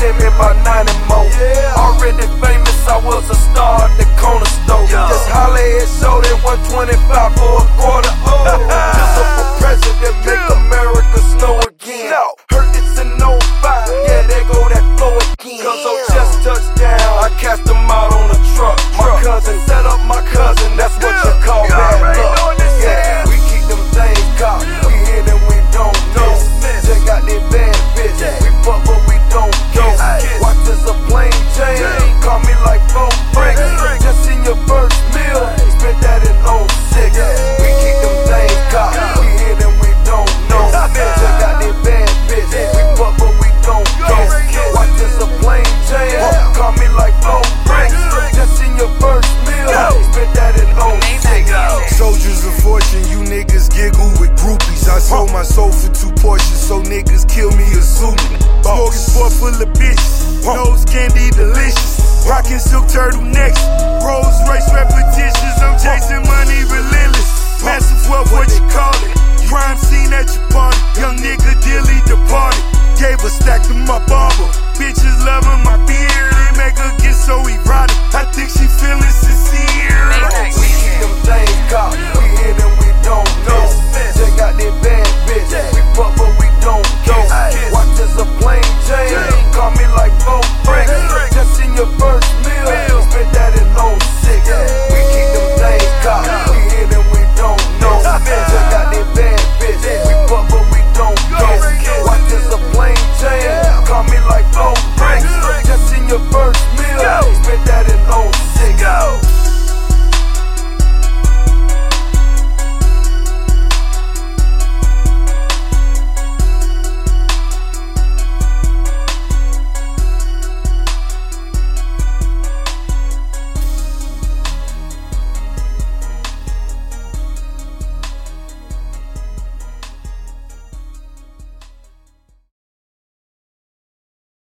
sent me about 90 more. Already famous, I was a star at the corner store. Just holla at Shorty, 125 for a quarter. Just up for president, make America snow again. Heard this in 05, yeah, there go that flow again. Cause I just touched down, I cast them out on a truck. My cousin set up my cousin, that's what you call bad luck. Yeah, we keep them things cocked, we hit and we don't miss. Check out that bad bitch, we fuck but we don't kiss. Watch this a plain Jane, call me like 4 bricks. Just in your first meal, spent that in 06. We keep them things cocked, we hit and we don't check out that bad bitch, we fuck but we don't kiss. Watch this a plain Jane, call me like 4 bricks. Just in your first meal, spent that in 06. Soldiers of fortune, you niggas giggle with groupies. I sold my soul for 2 portions, so niggas kill me assuming. Smorgasbord full of bitches, nose candy delicious. Rockin' silk turtlenecks, Rolls Royce repetitions. I'm chasing money relentless. Massive wealth, what you call it? Crime scene at your party. Young nigga dearly departed. Gave a stack to my barber. Bitches loving my beard.